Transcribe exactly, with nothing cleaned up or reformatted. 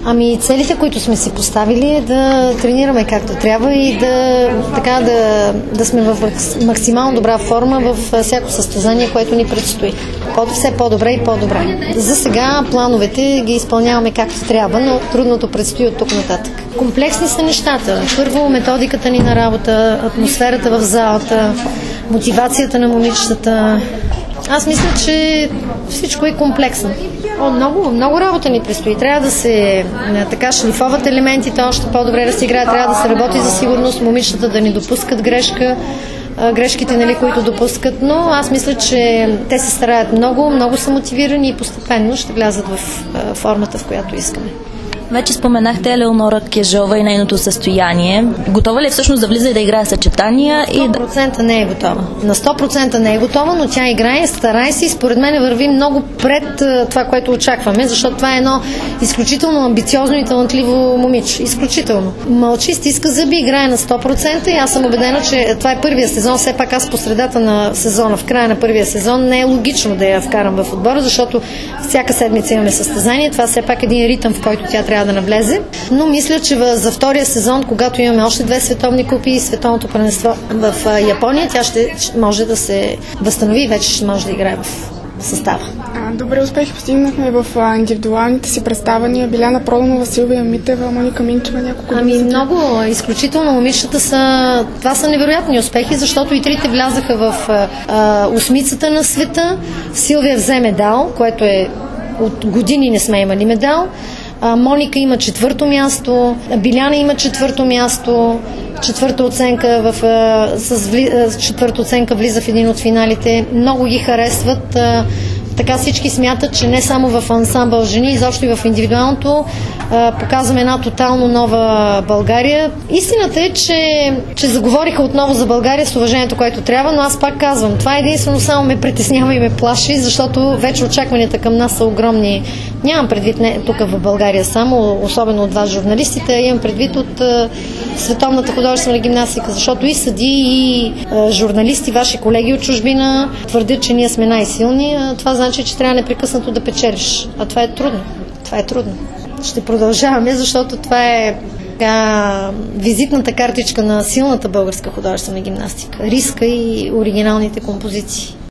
Ами целите, които сме си поставили е да тренираме както трябва и да, така, да, да сме в максимално добра форма в всяко състезание, което ни предстои. Все по-добре и по-добре. За сега плановете ги изпълняваме както трябва, но трудното предстои от тук нататък. Комплексни са нещата. Първо методиката ни на работа, атмосферата в залата, мотивацията на момичетата. Аз мисля, че всичко е комплексно. О, много, много работа ни предстои. Трябва да се така шлифоват елементите, още по-добре да се играе, трябва да се работи за сигурност, момичетата да не допускат грешка, грешките, нали, които допускат, но аз мисля, че те се стараят много, много са мотивирани и постепенно ще влязат в формата, в която искаме. Вече споменахте Елеонора Кежова и нейното състояние. Готова ли е всъщност да влиза и да играе съчетания? сто процента не е готова. На сто процента не е готова, но тя играе, старае се и според мен върви много пред това, което очакваме, защото това е едно изключително амбициозно и талантливо момиче. Изключително. Мълчи, стиска зъби, играе на сто процента и аз съм убедена, че това е първия сезон. Все пак аз по средата на сезона, в края на първия сезон, не е логично да я вкарам в отбора, защото всяка седмица имаме състезание. Това все пак е един ритъм, в който тя трябва да навлезе, но мисля, че за втория сезон, когато имаме още две световни купи и световното първенство в Япония, тя ще може да се възстанови и вече ще може да играе в състава. Добре успехи постигнахме в индивидуалните си представания. Биляна Проданова, Силвия Митева, Моника Минчева, няколко Ами други. Много, изключително момичета са, това са невероятни успехи, защото и трите влязаха в а, осмицата на света. Силвия взе медал, което е от години не сме имали медал. Моника има четвърто място, Биляна има четвърто място, четвърта оценка в, с, вли, с четвърта оценка влиза в един от финалите. Много ги харесват. Така всички смятат, че не само в ансамбъл жени, изобщо и в индивидуалното показваме една тотално нова България. Истината е, че, че заговориха отново за България с уважението, което трябва, но аз пак казвам, това единствено само ме притеснява и ме плаши, защото вече очакванията към нас са огромни. Нямам предвид не, тук в България само, особено от вас журналистите, имам предвид от а, Световната художествена гимнастика, защото и съди, и а, журналисти, ваши колеги от чужбина твърдят, че ние сме най-силни, а това значи, че трябва непрекъснато да печелиш. А това е трудно. Това е трудно. Ще продължаваме, защото това е така, визитната картичка на силната българска художествена гимнастика. Риска и оригиналните композиции.